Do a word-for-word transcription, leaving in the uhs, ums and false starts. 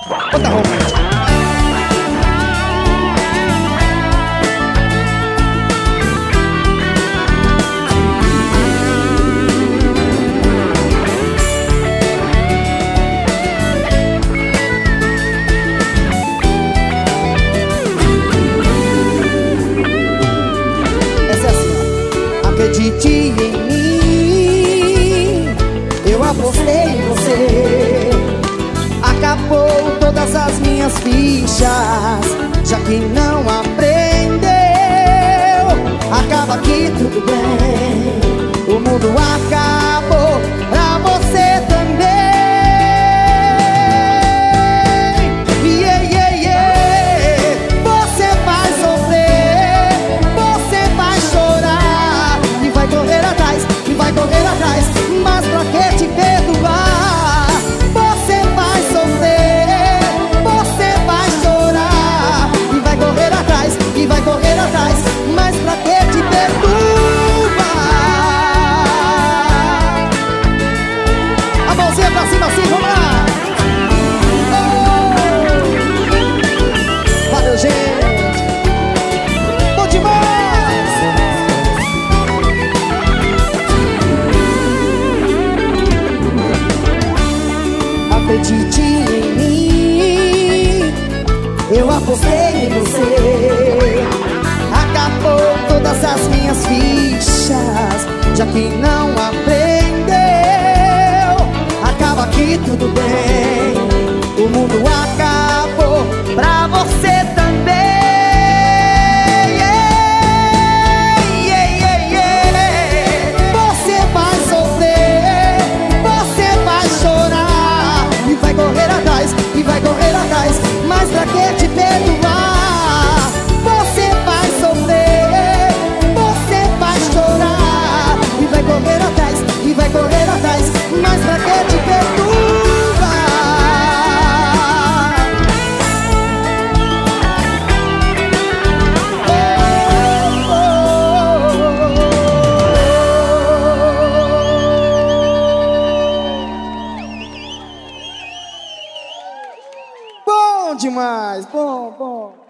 Outra romântica. Acredite em mim, eu apostei em você. Acabou todas as minhas fichas, já que não aprendeu. Acaba que tudo bem, o mundo acabou pra você também. Yeah, yeah, yeah. Você vai sofrer, você vai chorar e vai correr atrás, e vai correr atrás, mas pra que te perdoar? Você vai sofrer, você vai chorar e vai correr atrás, e vai correr atrás, mas pra que te perdoar? A mãozinha pra cima assim, vamos lá! Oh! Valeu, gente! Bom demais! Acredite em mim, eu apostei em você. Acabou todas as minhas fichas, já que não aprendeu. Acaba que tudo bem, o mundo acabou pra você também. Yeah, yeah, yeah. Você vai sofrer, você vai chorar e vai correr atrás, e vai correr atrás, mas pra que te perdoar? Você vai sofrer, você vai chorar e vai correr atrás, e vai correr atrás, mas pra que te perdoar? Bom demais, bom, bom.